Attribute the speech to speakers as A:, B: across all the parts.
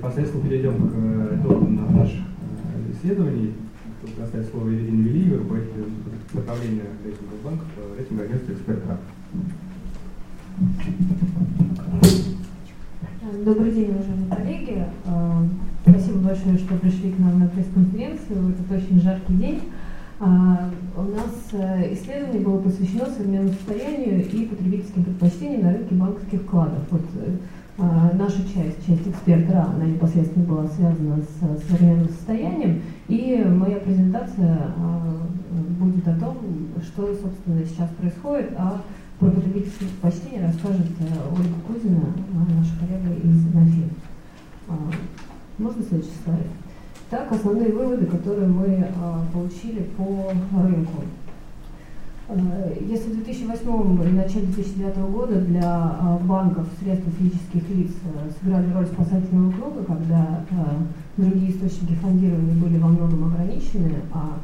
A: непосредственно перейдем к итогам наших исследований. Оставить слово Ирине Велиевой, руководителю направления рейтинговых банков, рейтингового агентства «Эксперт.РА».
B: Добрый день, уважаемые коллеги. Спасибо большое, что пришли к нам на пресс-конференцию. Это очень жаркий день. У нас исследование было посвящено современному состоянию и потребительским предпочтениям на рынке банковских вкладов. Вот, наша часть «Эксперт.РА», она непосредственно была связана с современным состоянием, и моя презентация будет о том, что, собственно, сейчас происходит, а про потребительские предпочтения расскажет Ольга Кузина, наша коллега из НАФИ. Можно следующий слайд? Так, основные выводы, которые мы получили по рынку. Если в 2008 и начале 2009 года для банков средства физических лиц сыграли роль спасательного круга, когда другие источники фондирования были во многом ограничены, а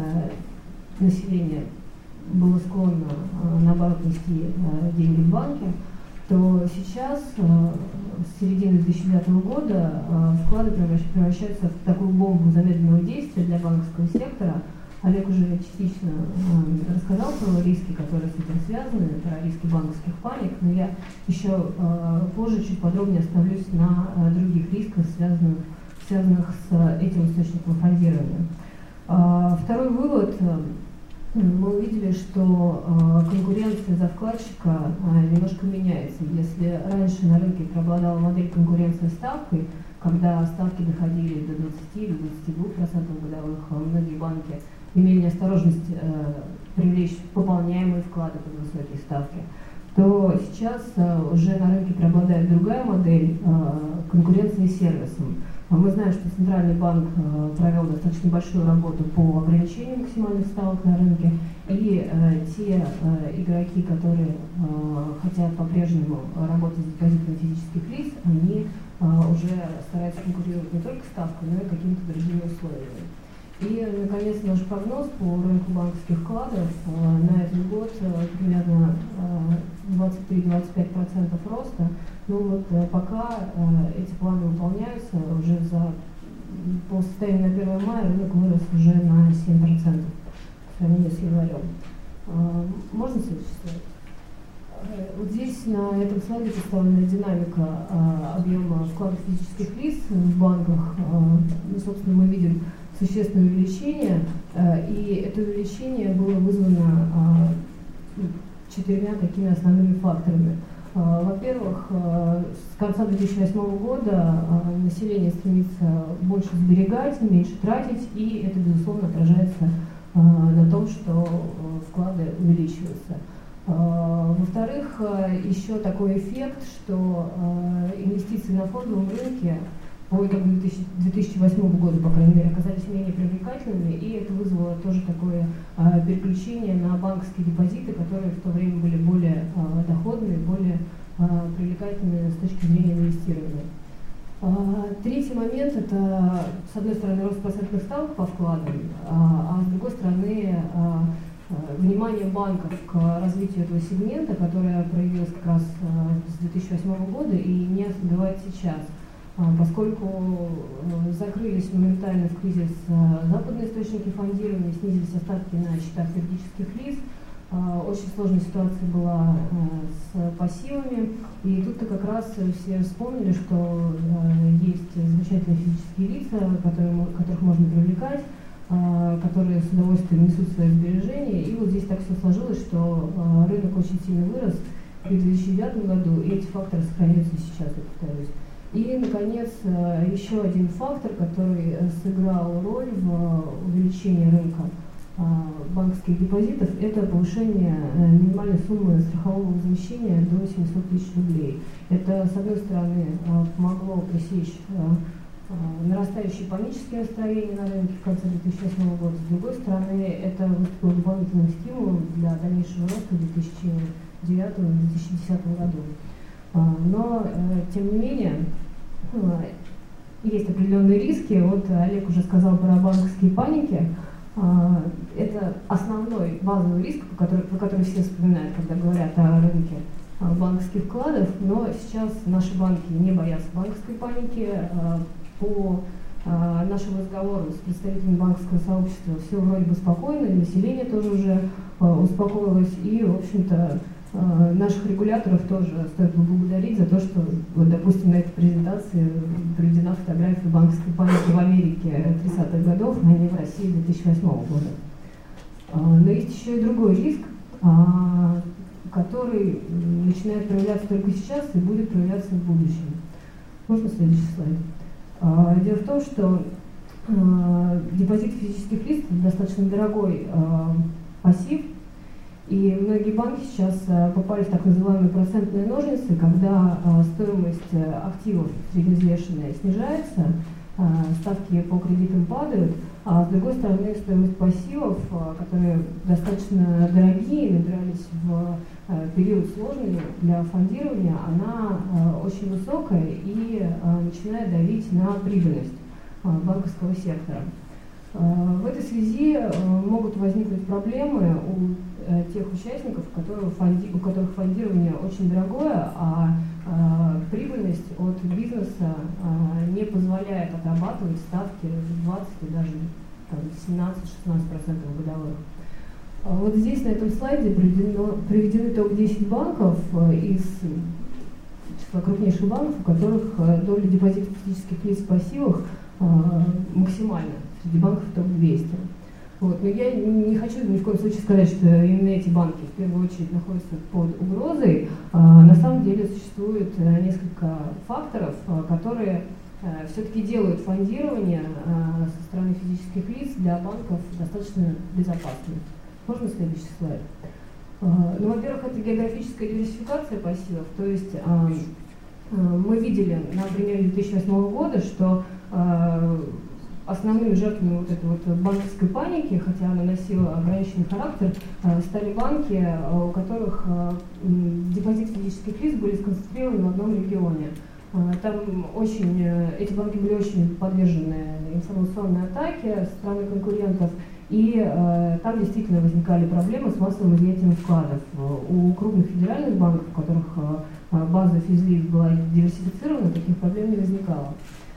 B: население было склонно, наоборот, нести деньги в банке, то сейчас, с середины 2009 года, вклады превращаются в такую бомбу замедленного действия для банковского сектора. Олег уже частично рассказал про риски, которые с этим связаны, про риски банковских паник, но я еще позже чуть подробнее остановлюсь на других рисках, связанных с этим источником фондирования. Второй вывод. Мы увидели, что конкуренция за вкладчика немножко меняется. Если раньше на рынке преобладала модель конкуренции ставкой, когда ставки доходили до 20-22% годовых, многие банки имели неосторожность привлечь пополняемые вклады под высокие ставки, то сейчас уже на рынке преобладает другая модель конкуренции сервисом. Мы знаем, что Центральный банк провел достаточно большую работу по ограничению максимальных ставок на рынке, и те игроки, которые хотят по-прежнему работать с депозитами физических лиц, они уже стараются конкурировать не только ставкой, но и какими-то другими условиями. И, наконец, наш прогноз по рынку банковских вкладов на этот год примерно 23-25% роста. Ну вот пока эти планы выполняются, уже по состоянию на 1 мая рынок вырос уже на 7% по сравнению с январем. Можно следующий слайд? Вот здесь на этом слайде представлена динамика объема вкладов физических лиц в банках. Собственно, мы видим существенное увеличение, и это увеличение было вызвано 4 такими основными факторами. Во-первых, с конца 2008 года население стремится больше сберегать, меньше тратить, и это, безусловно, отражается на том, что вклады увеличиваются. Во-вторых, еще такой эффект, что инвестиции на фондовом рынке по итогам 2008 года, по крайней мере, оказались менее привлекательными, и это вызвало тоже такое переключение на банковские депозиты, которые в то время были более доходными, более привлекательными с точки зрения инвестирования. Третий момент – это, с одной стороны, рост процентных ставок по вкладам, а с другой стороны, внимание банков к развитию этого сегмента, которое проявилось как раз с 2008 года и не ослабевает сейчас. Поскольку закрылись моментально в кризис западные источники фондирования, снизились остатки на счетах юридических лиц, очень сложная ситуация была с пассивами, и тут-то как раз все вспомнили, что есть замечательные физические лица, которых можно привлекать, которые с удовольствием несут свои сбережения, и вот здесь так все сложилось, что рынок очень сильно вырос и в 2009 году, и эти факторы сохраняются сейчас, я повторюсь. И, наконец, еще один фактор, который сыграл роль в увеличении рынка банковских депозитов, это повышение минимальной суммы страхового возмещения до 700 тысяч рублей. Это, с одной стороны, помогло пресечь нарастающие панические настроения на рынке в конце 2008 года. С другой стороны, это выступило дополнительным стимулом для дальнейшего роста в 2009 и 2010 году. Но, тем не менее, есть определенные риски. Вот Олег уже сказал про банковские паники. Это основной базовый риск, про который все вспоминают, когда говорят о рынке. банковских вкладов, но сейчас наши банки не боятся банковской паники. По нашему разговору с представителями банковского сообщества все вроде бы спокойно, и население тоже уже успокоилось, и, в общем-то, наших регуляторов тоже стоит поблагодарить за то, что, вот, допустим, на этой презентации приведена фотография банковской паники в Америке 30-х годов, а не в России 2008 года. Но есть еще и другой риск, который начинает проявляться только сейчас и будет проявляться в будущем. Можно следующий слайд? Дело в том, что депозит физических лиц достаточно дорогой пассив, и многие банки сейчас попали в так называемые процентные ножницы, когда стоимость активов средневзвешенная снижается, ставки по кредитам падают, а с другой стороны стоимость пассивов, которые достаточно дорогие, набирались в период сложный для фондирования, она очень высокая и начинает давить на прибыльность банковского сектора. В этой связи могут возникнуть проблемы у тех участников, у которых фондирование очень дорогое, а прибыльность от бизнеса не позволяет отрабатывать ставки 20 и даже 17-16% годовых. Вот здесь на этом слайде приведены топ-10 банков из числа крупнейших банков, у которых доля депозитов физических лиц в пассивах максимальна среди банков топ-200. Вот. Но я не хочу ни в коем случае сказать, что именно эти банки в первую очередь находятся под угрозой. На самом деле существует несколько факторов, которые все-таки делают фондирование со стороны физических лиц для банков достаточно безопасным. Можно следующий слайд? Ну, во-первых, это географическая диверсификация пассивов, то есть мы видели на примере 2008 года, что основными жертвами вот этой вот банковской паники, хотя она носила ограниченный характер, стали банки, у которых депозиты физических лиц были сконцентрированы в одном регионе. Там эти банки были очень подвержены информационной атаке со стороны конкурентов, и там действительно возникали проблемы с массовым изъятием вкладов. У крупных федеральных банков, у которых база физлиц была диверсифицирована, таких проблем не возникало.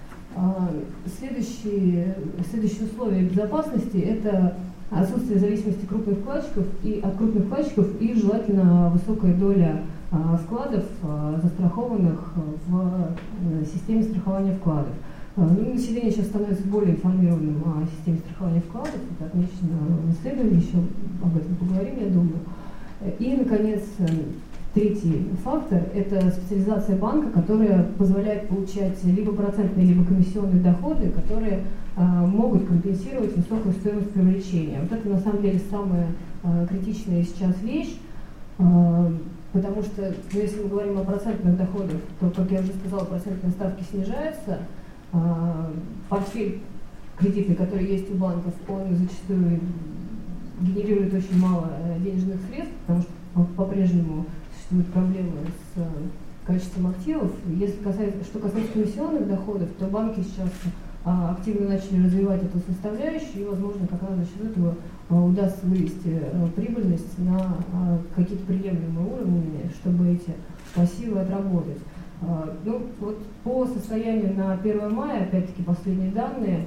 B: Следующее условие безопасности – это отсутствие зависимости крупных вкладчиков от крупных вкладчиков и желательно высокая доля вкладов, застрахованных в системе страхования вкладов. Население сейчас становится более информированным о системе страхования вкладов, это отмечено в исследовании, еще об этом поговорим, я думаю. И, наконец, третий фактор – это специализация банка, которая позволяет получать либо процентные, либо комиссионные доходы, которые могут компенсировать высокую стоимость привлечения. Вот это на самом деле самая критичная сейчас вещь, потому что, если мы говорим о процентных доходах, то, как я уже сказала, процентные ставки снижаются, портфель кредитный, который есть у банков, он зачастую генерирует очень мало денежных средств, потому что по-прежнему существуют проблемы с качеством активов. Что касается комиссионных доходов, то банки сейчас активно начали развивать эту составляющую, и, возможно, как раз за счет этого удастся вывести прибыльность на какие-то приемлемые уровни, чтобы эти пассивы отработать. Ну, вот по состоянию на 1 мая, опять-таки последние данные,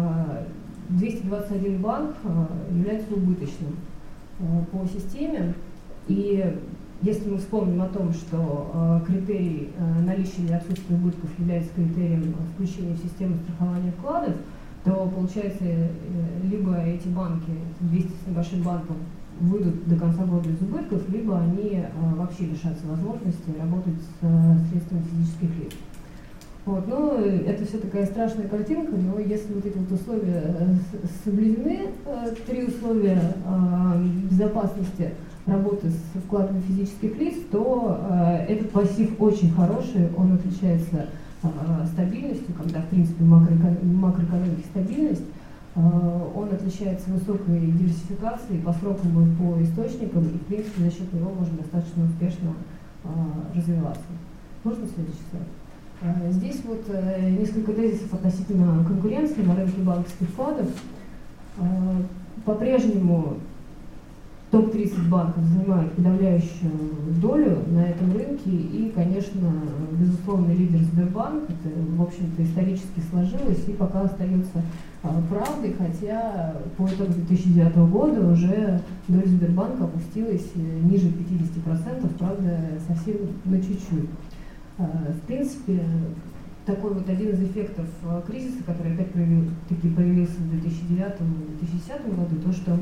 B: 221 банк является убыточным по системе. И если мы вспомним о том, что критерий наличия или отсутствия убытков является критерием включения в систему страхования вкладов, то получается, либо эти банки, 200 с небольшим банков, выйдут до конца года из убытков, либо они вообще лишатся возможности работать с средствами физических лиц. Вот. Ну, это все такая страшная картинка, но если вот эти вот условия соблюдены, три условия безопасности работы с вкладами физических лиц, то этот пассив очень хороший, он отличается стабильностью, когда в принципе макроэкономики стабильность, он отличается высокой диверсификацией по срокам и по источникам, и в принципе за счет него можно достаточно успешно развиваться. Можно следующий слайд? Здесь вот несколько тезисов относительно конкуренции на рынке банковских вкладов. По-прежнему топ-30 банков занимают подавляющую долю на этом рынке, и, конечно, безусловный лидер Сбербанк, это, в общем-то, исторически сложилось и пока остается правдой, хотя по итогам 2009 года уже доля Сбербанка опустилась ниже 50%, правда, совсем на чуть-чуть. В принципе, такой вот один из эффектов кризиса, который опять появился в 2009-2010 году, то, что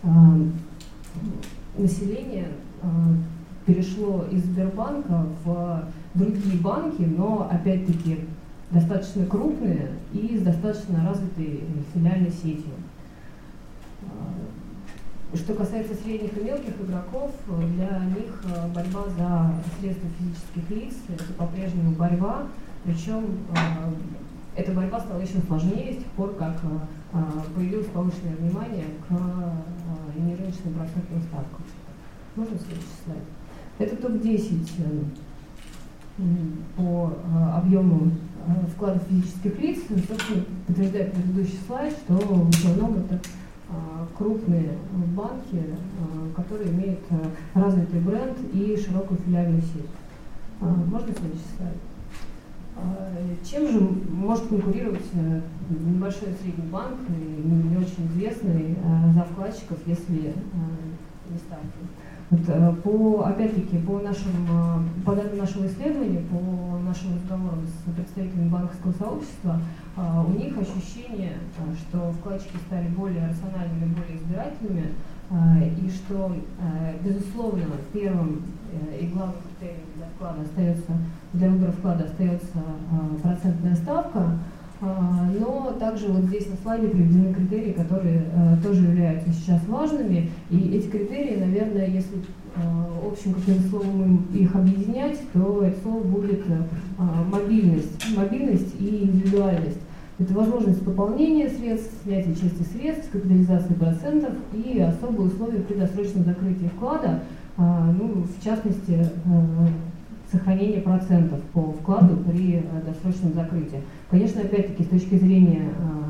B: население перешло из Сбербанка в другие банки, но опять-таки достаточно крупные и с достаточно развитой филиальной сетью. Что касается средних и мелких игроков, для них борьба за средства физических лиц – это по-прежнему борьба, причем эта борьба стала еще сложнее с тех пор, как появилось повышенное внимание к нерыночным процентным ставкам. Можно следующий слайд? Это топ-10 по объему вкладов физических лиц. Собственно, подтверждает предыдущий слайд, что в основном это крупные банки, которые имеют развитый бренд и широкую филиальную сеть. Можно следующий слайд? Чем же может конкурировать небольшой и средний банк, не очень известный за вкладчиков, если не ставки? Вот, опять-таки, по данным нашего исследования, по нашим разговорам с представителями банковского сообщества, у них ощущение, что вкладчики стали более рациональными, более избирательными, и что, безусловно, первым и главным критерием для выбора вклада остается процентная ставка, но также вот здесь на слайде приведены критерии, которые тоже являются сейчас важными, и эти критерии, наверное, если общим каким-то словом их объединять, то это слово будет мобильность и индивидуальность. Это возможность пополнения средств, снятия части средств, капитализации процентов и особые условия при досрочном закрытии вклада, в частности, сохранение процентов по вкладу при досрочном закрытии. Конечно, опять-таки, с точки зрения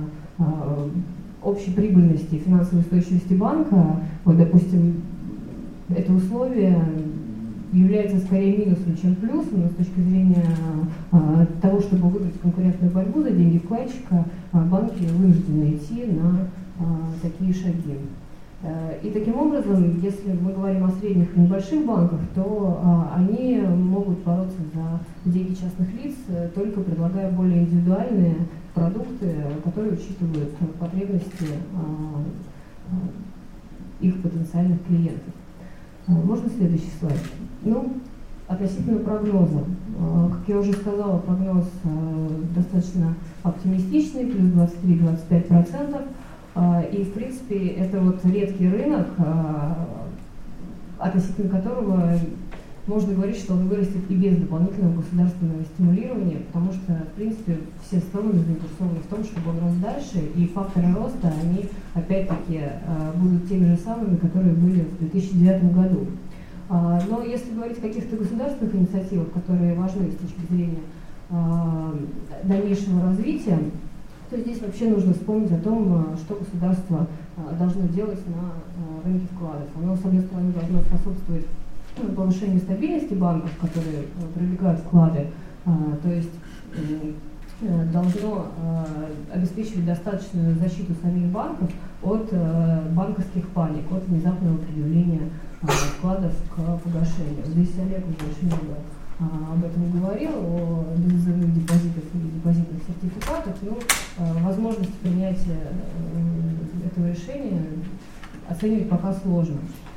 B: общей прибыльности и финансовой устойчивости банка, вот, допустим, это условие является скорее минусом, чем плюсом, но с точки зрения того, чтобы выиграть конкурентную борьбу за деньги вкладчика, банки вынуждены идти на такие шаги. И таким образом, если мы говорим о средних и небольших банках, то они могут бороться за деньги частных лиц, только предлагая более индивидуальные продукты, которые учитывают потребности их потенциальных клиентов. Можно следующий слайд? Относительно прогноза. Как я уже сказала, прогноз достаточно оптимистичный, плюс 23-25%. И, в принципе, это вот редкий рынок, относительно которого можно говорить, что он вырастет и без дополнительного государственного стимулирования, потому что, в принципе, все стороны заинтересованы в том, чтобы он рос дальше, и факторы роста, они, опять-таки, будут теми же самыми, которые были в 2009 году. Но если говорить о каких-то государственных инициативах, которые важны с точки зрения дальнейшего развития, то здесь вообще нужно вспомнить о том, что государство должно делать на рынке вкладов. Оно, с одной стороны, должно способствовать повышению стабильности банков, которые привлекают вклады, то есть должно обеспечивать достаточную защиту самих банков от банковских паник, от внезапного предъявления вкладов к погашению. Здесь Олег уже очень много об этом говорил, о безвозмездных депозитах и депозитных сертификатах, возможность принятия этого решения оценивать пока сложно.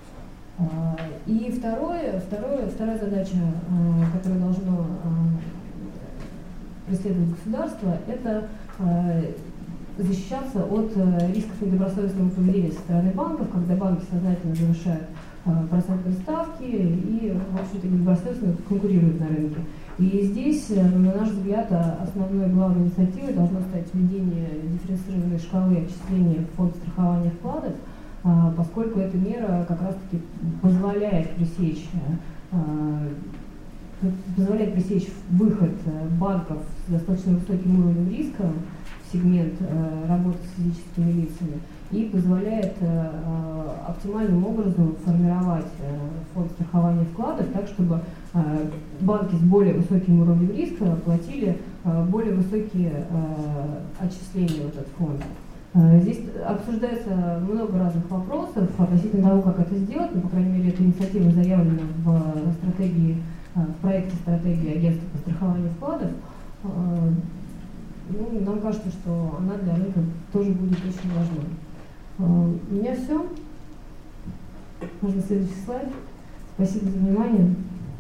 B: И вторая задача, которую должно преследовать государство, это защищаться от рисков недобросовестного поведения со стороны банков, когда банки сознательно завышают процентные ставки и, в общем-то, недобросовестно конкурируют на рынке. И здесь, на наш взгляд, основной главной инициативой должно стать введение дифференцированной шкалы отчисления в фонд страхования вкладов, поскольку эта мера как раз-таки позволяет пресечь выход банков с достаточно высоким уровнем риска в сегмент работы с физическими лицами и позволяет оптимальным образом формировать фонд страхования вкладов так, чтобы банки с более высоким уровнем риска платили более высокие отчисления в этот фонд. Здесь обсуждается много разных вопросов относительно того, как это сделать, но, по крайней мере, эта инициатива заявлена в стратегии, в проекте стратегии агентства по страхованию вкладов. Ну, нам кажется, что она для рынка тоже будет очень важна. У меня все. Можно следующий слайд. Спасибо за внимание.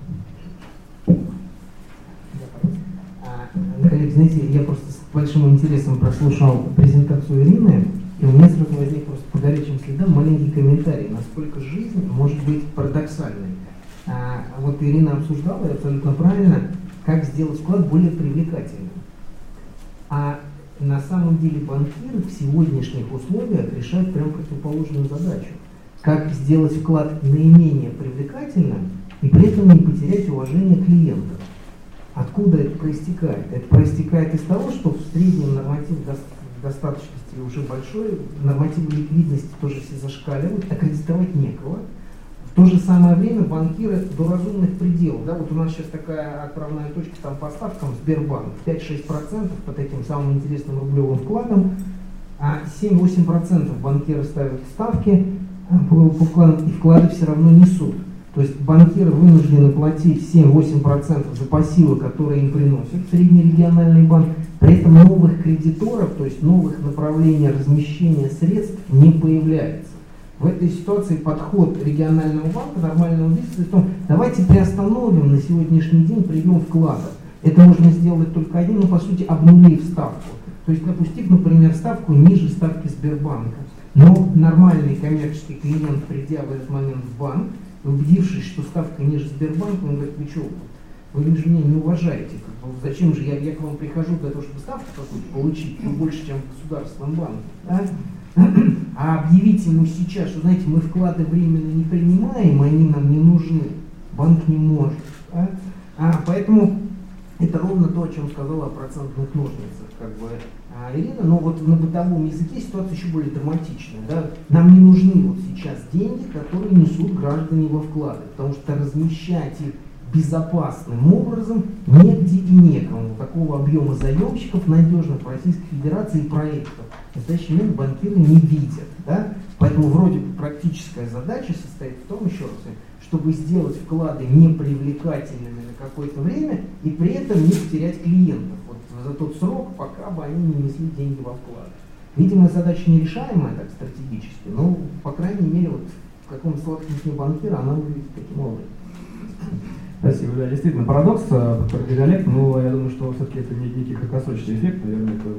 C: Коллеги, знаете, я просто с большим интересом прослушал презентацию Ирины, и у меня сразу возник просто по горячим следам маленький комментарий, насколько жизнь может быть парадоксальной. Вот Ирина обсуждала, и абсолютно правильно, как сделать вклад более привлекательным. А на самом деле банкиры в сегодняшних условиях решают прям противоположную задачу. Как сделать вклад наименее привлекательным и при этом не потерять уважение клиентов. Откуда это проистекает? Это проистекает из того, что в среднем норматив достаточности уже большой, нормативы ликвидности тоже все зашкаливают, а кредитовать некого. В то же самое время банкиры до разумных пределов. Да, вот у нас сейчас такая отправная точка там по ставкам Сбербанк 5-6% по таким самым интересным рублевым вкладам, а 7-8% банкиры ставят ставки по вкладам, и вклады все равно несут. То есть банкиры вынуждены платить 7-8% за пассивы, которые им приносит среднерегиональный банк. При этом новых кредиторов, то есть новых направлений размещения средств не появляется. В этой ситуации подход регионального банка, нормального бизнеса, в том, давайте приостановим на сегодняшний день прием вкладов. Это можно сделать только один, но по сути обнулив ставку. То есть опустив, например, ставку ниже ставки Сбербанка. Но нормальный коммерческий клиент, придя в этот момент в банк, убедившись, что ставка ниже Сбербанка, он говорит: вы что, вы же меня не уважаете. Зачем же я к вам прихожу для того, чтобы ставку какую-то получить, больше, чем в государственном банке. Да? А объявить ему сейчас, что, знаете, мы вклады временно не принимаем, они нам не нужны. Банк не может. Да? Поэтому это ровно то, о чем сказала о процентных ножницах Ирина. Но вот на бытовом языке ситуация еще более драматичная. Да? Нам не нужны вот сейчас деньги, которые несут граждане во вклады, потому что размещать их безопасным образом негде и некому. Такого объема заемщиков надежных в Российской Федерации и проектов в настоящий момент банкиры не видят. Да? Поэтому вроде бы практическая задача состоит в том, еще раз, чтобы сделать вклады непривлекательными на какое-то время и при этом не потерять клиентов вот за тот срок, пока бы они не несли деньги во вклады. Видимо, задача нерешаемая так стратегически, но, по крайней мере, вот в каком-то сладком сне банкира она выглядит таким образом.
A: Спасибо, да, действительно парадокс, который Олег, но я думаю, что все-таки это не некий краткосрочный эффект, наверное, это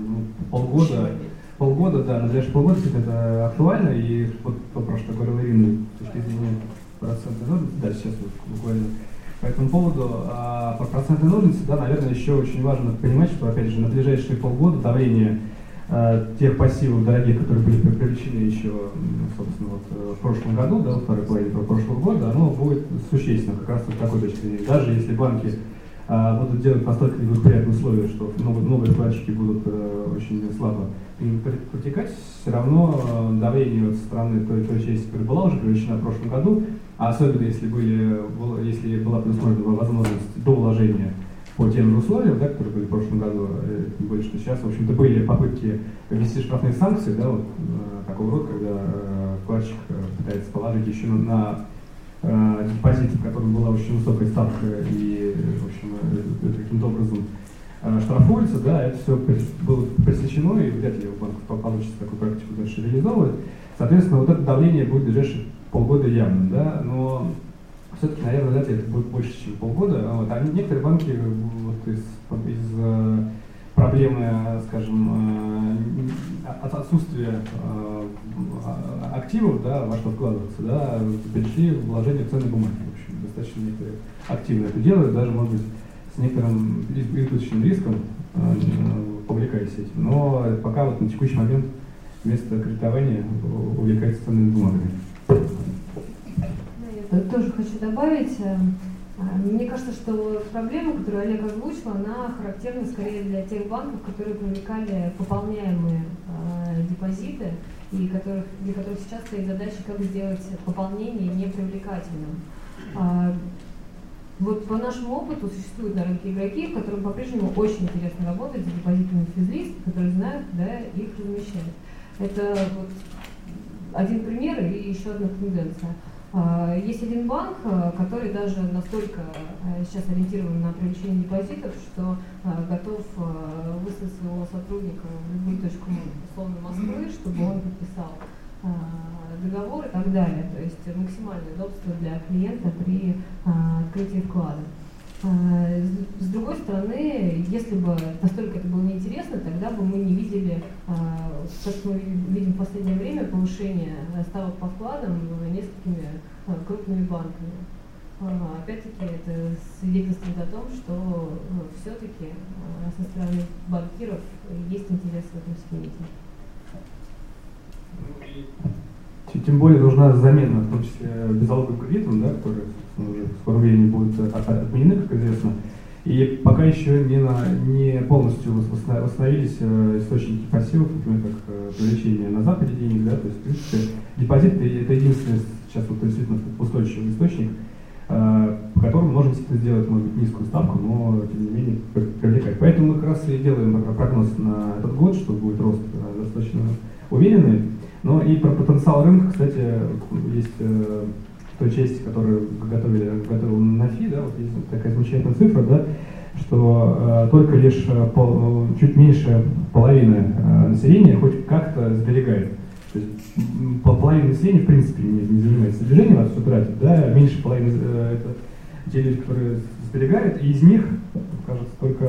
A: полгода, да, на ближайшие полгода действительно это актуально, и вот то, про что говорила Ирина, с точки зрения процентной ножницы, да, сейчас вот буквально по этому поводу, по процентной ножнице, да, наверное, еще очень важно понимать, что, опять же, на ближайшие полгода давление тех пассивов дорогих, которые были привлечены еще, собственно, вот, в прошлом году, да, во второй половине прошлого года, оно будет существенно, как раз с такой точки зрения. Даже если банки будут делать настолько неблагоприятные условия, что новые вкладчики будут очень слабо протекать, все равно давление вот со стороны той части, которая была уже привлечена в прошлом году, а особенно если была предусмотрена возможность до вложения по тем же условиям, да, которые были в прошлом году, тем более, что сейчас, в общем-то, были попытки ввести штрафные санкции, да, вот, такого рода, когда вкладчик пытается положить еще на депозит, в котором была очень высокая ставка, и, в общем, каким-то образом штрафуется, да, это все было пресечено, и вряд ли у банков получится такую практику дальше реализовывать. Соответственно, вот это давление будет в ближайшие полгода явным, да, но все-таки, наверное, вряд ли это будет больше, чем полгода. Вот. А некоторые банки вот, из проблемы, скажем, отсутствия активов, да, во что вкладываться, да, перешли в вложение в ценные бумаги. В общем, достаточно некоторые активно это делают, даже, может быть, с некоторым избыточным риском, увлекаясь этим. Но пока вот на текущий момент вместо кредитования увлекается ценными бумагами.
B: Я тоже хочу добавить, Мне кажется, что проблема, которую Олег озвучил, она характерна скорее для тех банков, которые привлекали пополняемые депозиты, и для которых сейчас стоит задача, как сделать пополнение непривлекательным. Вот по нашему опыту существуют на рынке игроки, которым по-прежнему очень интересно работать с депозитами физлист, которые знают, куда их размещать. Это вот один пример и еще одна тенденция. Есть один банк, который даже настолько сейчас ориентирован на привлечение депозитов, что готов выслать своего сотрудника в любую точку условно Москвы, чтобы он подписал договор и так далее. То есть максимальное удобство для клиента при открытии вклада. С другой стороны, если бы настолько это было неинтересно, тогда бы мы не видели, как мы видим в последнее время, повышение ставок по вкладам несколькими крупными банками. Опять-таки, это свидетельствует о том, что все-таки со стороны банкиров есть интерес в этом сегменте.
A: Тем более нужна замена, в том числе беззалоговым кредитом, да, которые уже в скором времени будут отменены, как известно. И пока еще не полностью восстановились источники пассивов, например, как привлечение на Западе денег, да, то есть, в принципе, депозит – это единственный сейчас вот действительно устойчивый источник, по которому можно действительно сделать, может быть, низкую ставку, но, тем не менее, привлекать. Поэтому мы как раз и делаем прогноз на этот год, что будет рост достаточно уверенный. Но и про потенциал рынка, кстати, есть в той части, которую готовил НАФИ, да, вот есть такая замечательная цифра, да, что только лишь чуть меньше половины населения хоть как-то сберегает. То есть половина населения в принципе не занимается сбережением, а все тратит, да, меньше половины это те люди, которые сберегают, и из них, кажется, только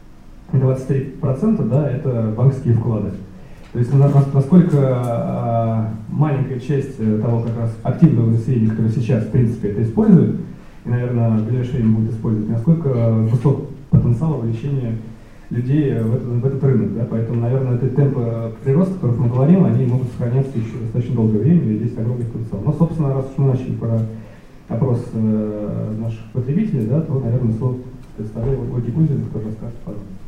A: 23%, да, это банковские вклады. То есть насколько маленькая часть того как раз активного населения, которое сейчас в принципе это использует, и, наверное, в ближайшее время будет использовать, насколько высок потенциал увеличения людей в этот рынок. Да? Поэтому, наверное, эти темпы прироста, о которых мы говорим, они могут сохраняться еще достаточно долгое время, и здесь огромный потенциал. Но, собственно, раз уж мы начали про опрос наших потребителей, да, то, наверное, слово представляю Ольге Кузину, который расскажет подробно.